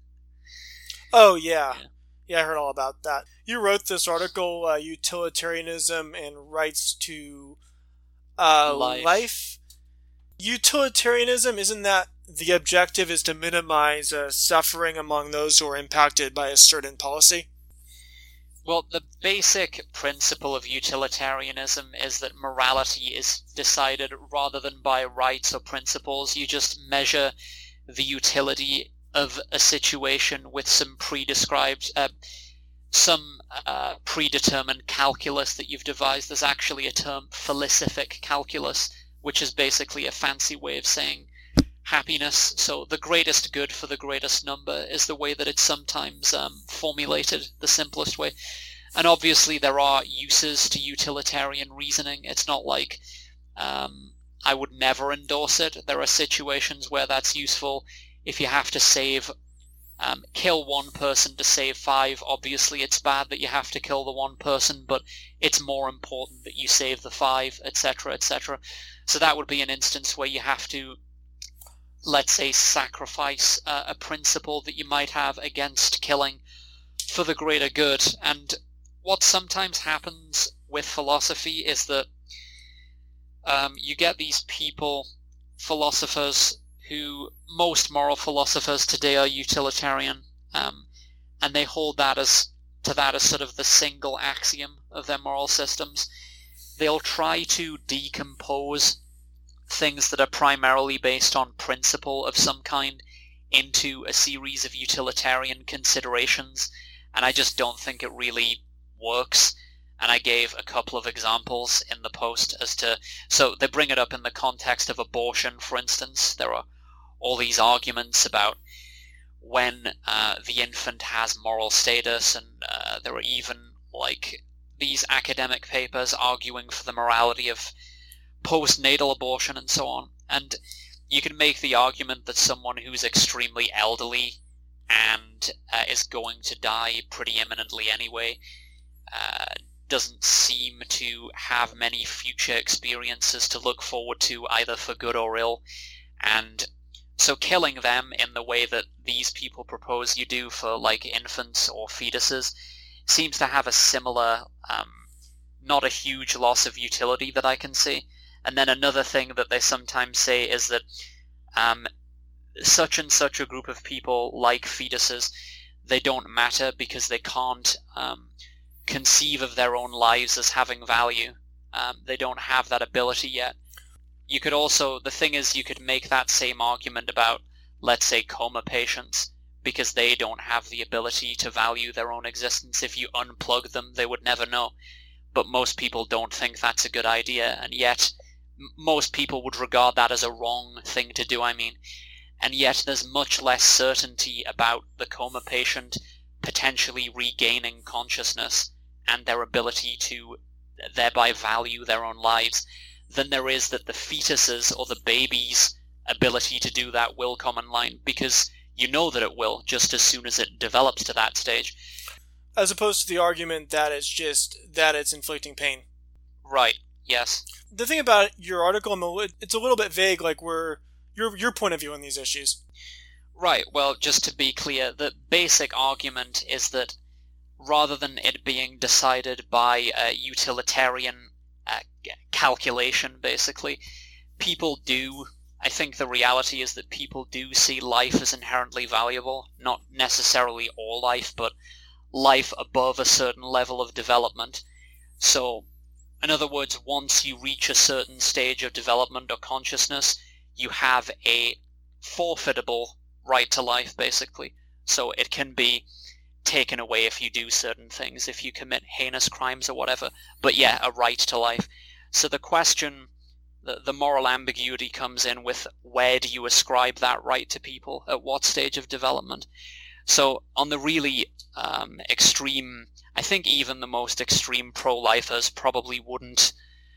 Oh, yeah. yeah. Yeah, I heard all about that. You wrote this article, uh, Utilitarianism and Rights to uh, Life. Life. Utilitarianism, isn't that the objective is to minimize uh, suffering among those who are impacted by a certain policy? Well, the basic principle of utilitarianism is that morality is decided rather than by rights or principles. You just measure the utility of a situation with some pre-described, uh, some uh, predetermined calculus that you've devised. There's actually a term, felicific calculus, which is basically a fancy way of saying happiness. So the greatest good for the greatest number is the way that it's sometimes um, formulated, the simplest way. And obviously there are uses to utilitarian reasoning. It's not like um, I would never endorse it. There are situations where that's useful. If you have to save, um, kill one person to save five, obviously it's bad that you have to kill the one person, but it's more important that you save the five, et cetera, et cetera. So that would be an instance where you have to, let's say, sacrifice uh, a principle that you might have against killing for the greater good. And what sometimes happens with philosophy is that um, you get these people, philosophers, who most moral philosophers today are utilitarian, um, and they hold that as to that as sort of the single axiom of their moral systems. They'll try to decompose things that are primarily based on principle of some kind into a series of utilitarian considerations, and I just don't think it really works. And I gave a couple of examples in the post as to, so they bring it up in the context of abortion, for instance. There are all these arguments about when uh, the infant has moral status, and uh, there are even like these academic papers arguing for the morality of postnatal abortion and so on. And you can make the argument that someone who's extremely elderly and uh, is going to die pretty imminently anyway uh, doesn't seem to have many future experiences to look forward to, either for good or ill, and so killing them in the way that these people propose you do for, like, infants or fetuses seems to have a similar, um, not a huge loss of utility that I can see. And then another thing that they sometimes say is that um, such and such a group of people, like fetuses, they don't matter because they can't um, conceive of their own lives as having value. Um, they don't have that ability yet. You could also, the thing is, you could make that same argument about, let's say, coma patients, because they don't have the ability to value their own existence. If you unplug them, they would never know. But most people don't think that's a good idea, and yet most people would regard that as a wrong thing to do, I mean. And yet there's much less certainty about the coma patient potentially regaining consciousness and their ability to thereby value their own lives than there is that the fetuses or the baby's ability to do that will come online, because you know that it will just as soon as it develops to that stage. As opposed to the argument that it's just that it's inflicting pain. Right, yes. The thing about your article, it's a little bit vague, like where your your point of view on these issues. Right, well, just to be clear, the basic argument is that rather than it being decided by a utilitarian uh, calculation, basically, people do, I think the reality is that people do see life as inherently valuable, not necessarily all life, but life above a certain level of development. So, in other words, once you reach a certain stage of development or consciousness, you have a forfeitable right to life, basically. So it can be taken away if you do certain things, if you commit heinous crimes or whatever. But yeah, a right to life. So the question, the, the moral ambiguity comes in with where do you ascribe that right to people? At what stage of development? So on the really um, extreme, I think even the most extreme pro-lifers probably wouldn't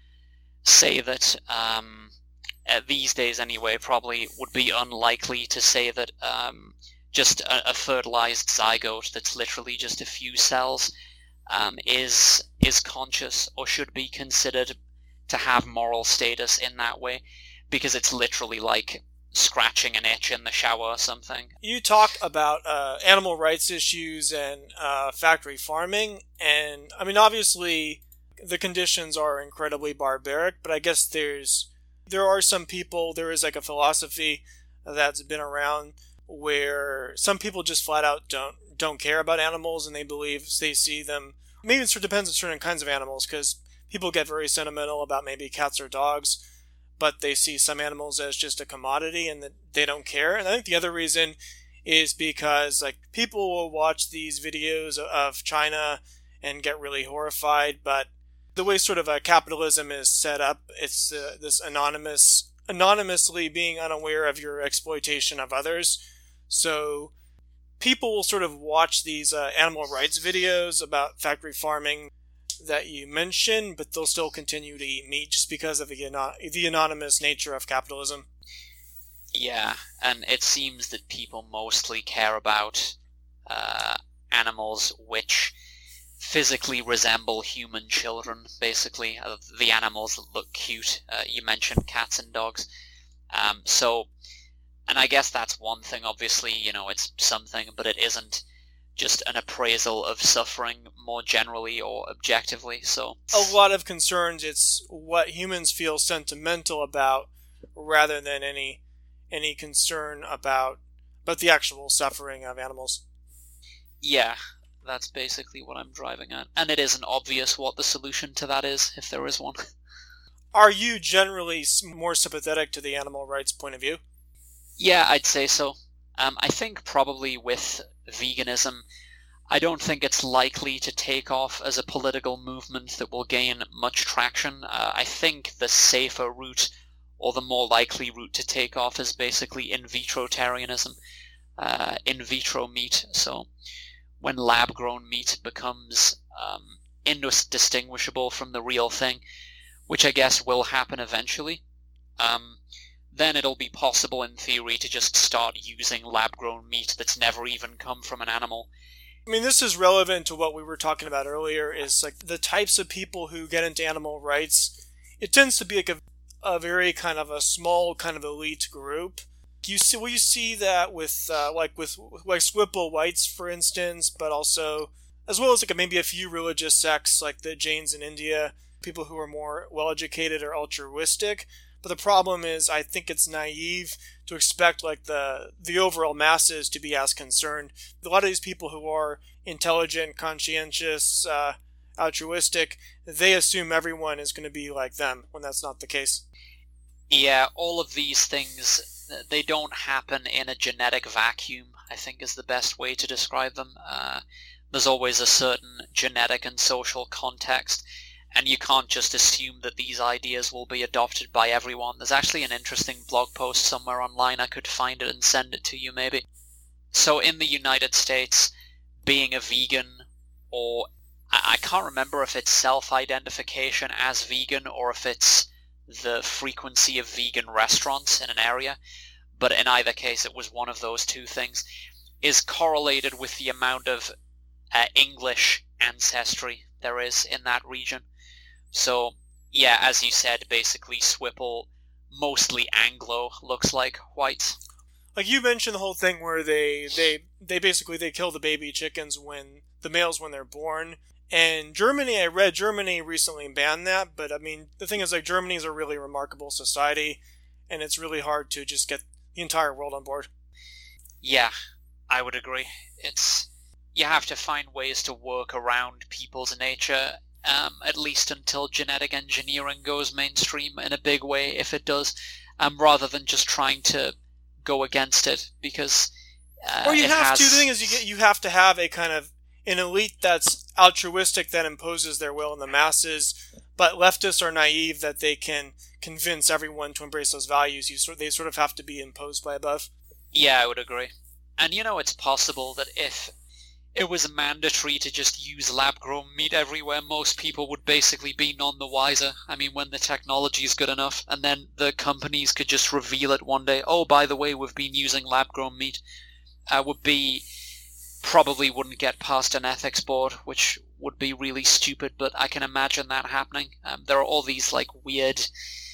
say that, um, uh, these days anyway, probably would be unlikely to say that um, just a, a fertilized zygote that's literally just a few cells um, is is conscious or should be considered to have moral status in that way, because it's literally like scratching an itch in the shower or something. You talk about uh, animal rights issues and uh, factory farming, and I mean, obviously the conditions are incredibly barbaric, but I guess there's there are some people, there is like a philosophy that's been around where some people just flat out don't don't care about animals, and they believe they see them, maybe it sort of depends on certain kinds of animals, because people get very sentimental about maybe cats or dogs, but they see some animals as just a commodity and that they don't care. And I think the other reason is because like people will watch these videos of China and get really horrified, but the way sort of a capitalism is set up, it's uh, this anonymous, anonymously being unaware of your exploitation of others. So people will sort of watch these uh, animal rights videos about factory farming that you mentioned, but they'll still continue to eat meat just because of the, anon- the anonymous nature of capitalism. Yeah, and it seems that people mostly care about uh, animals which physically resemble human children, basically. Uh, the animals that look cute. Uh, you mentioned cats and dogs. Um, so, and I guess that's one thing, obviously, you know, it's something, but it isn't just an appraisal of suffering more generally or objectively. So a lot of concerns, it's what humans feel sentimental about rather than any any concern about about the actual suffering of animals. Yeah, that's basically what I'm driving at. And it isn't obvious what the solution to that is, if there is one. Are you generally more sympathetic to the animal rights point of view? Yeah, I'd say so. Um, I think probably with veganism, I don't think it's likely to take off as a political movement that will gain much traction. Uh, I think the safer route, or the more likely route to take off, is basically in vitrotarianism, uh, in vitro meat. So when lab-grown meat becomes um, indistinguishable from the real thing, which I guess will happen eventually, um, then it'll be possible in theory to just start using lab-grown meat that's never even come from an animal. I mean, this is relevant to what we were talking about earlier, is like the types of people who get into animal rights. It tends to be like a, a very kind of a small kind of elite group. You see, well, you see that with uh, like with like Whipple whites, for instance, but also as well as like maybe a few religious sects like the Jains in India, people who are more well-educated or altruistic. But the problem is, I think it's naive to expect like the the overall masses to be as concerned. A lot of these people who are intelligent, conscientious, uh, altruistic, they assume everyone is going to be like them, when that's not the case. Yeah, all of these things, they don't happen in a genetic vacuum, I think is the best way to describe them. Uh, there's always a certain genetic and social context. and you can't just assume that these ideas will be adopted by everyone. There's actually an interesting blog post somewhere online. I could find it and send it to you maybe. So in the United States, being a vegan, or I can't remember if it's self-identification as vegan or if it's the frequency of vegan restaurants in an area, but in either case it was one of those two things, is correlated with the amount of uh, English ancestry there is in that region. So, yeah, as you said, basically Swipple, mostly Anglo, looks like white. Like you mentioned the whole thing where they, they, they basically they kill the baby chickens when, the males when they're born. And Germany, I read Germany recently banned that, but I mean, the thing is, like, Germany is a really remarkable society, and it's really hard to just get the entire world on board. Yeah, I would agree. It's, you have to find ways to work around people's nature, um, at least until genetic engineering goes mainstream in a big way, if it does, um, rather than just trying to go against it, because uh, or you it have has... to. The thing is, you get you have to have a kind of an elite that's altruistic that imposes their will on the masses, but leftists are naive that they can convince everyone to embrace those values. You sort they sort of have to be imposed by above. Yeah, I would agree. And you know, it's possible that if it was mandatory to just use lab-grown meat everywhere, most people would basically be none the wiser. I mean, when the technology is good enough, and then the companies could just reveal it one day, oh, by the way, we've been using lab-grown meat, uh, would be... probably wouldn't get past an ethics board, which would be really stupid, but I can imagine that happening. Um, there are all these, like, weird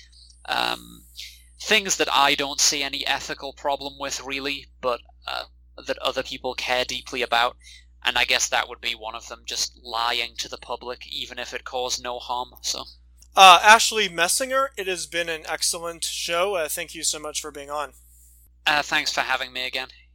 um, things that I don't see any ethical problem with, really, but uh, that other people care deeply about, and I guess that would be one of them, just lying to the public, even if it caused no harm, so... Uh, Ashley Messinger, it has been an excellent show. Uh, thank you so much for being on. Uh, thanks for having me again.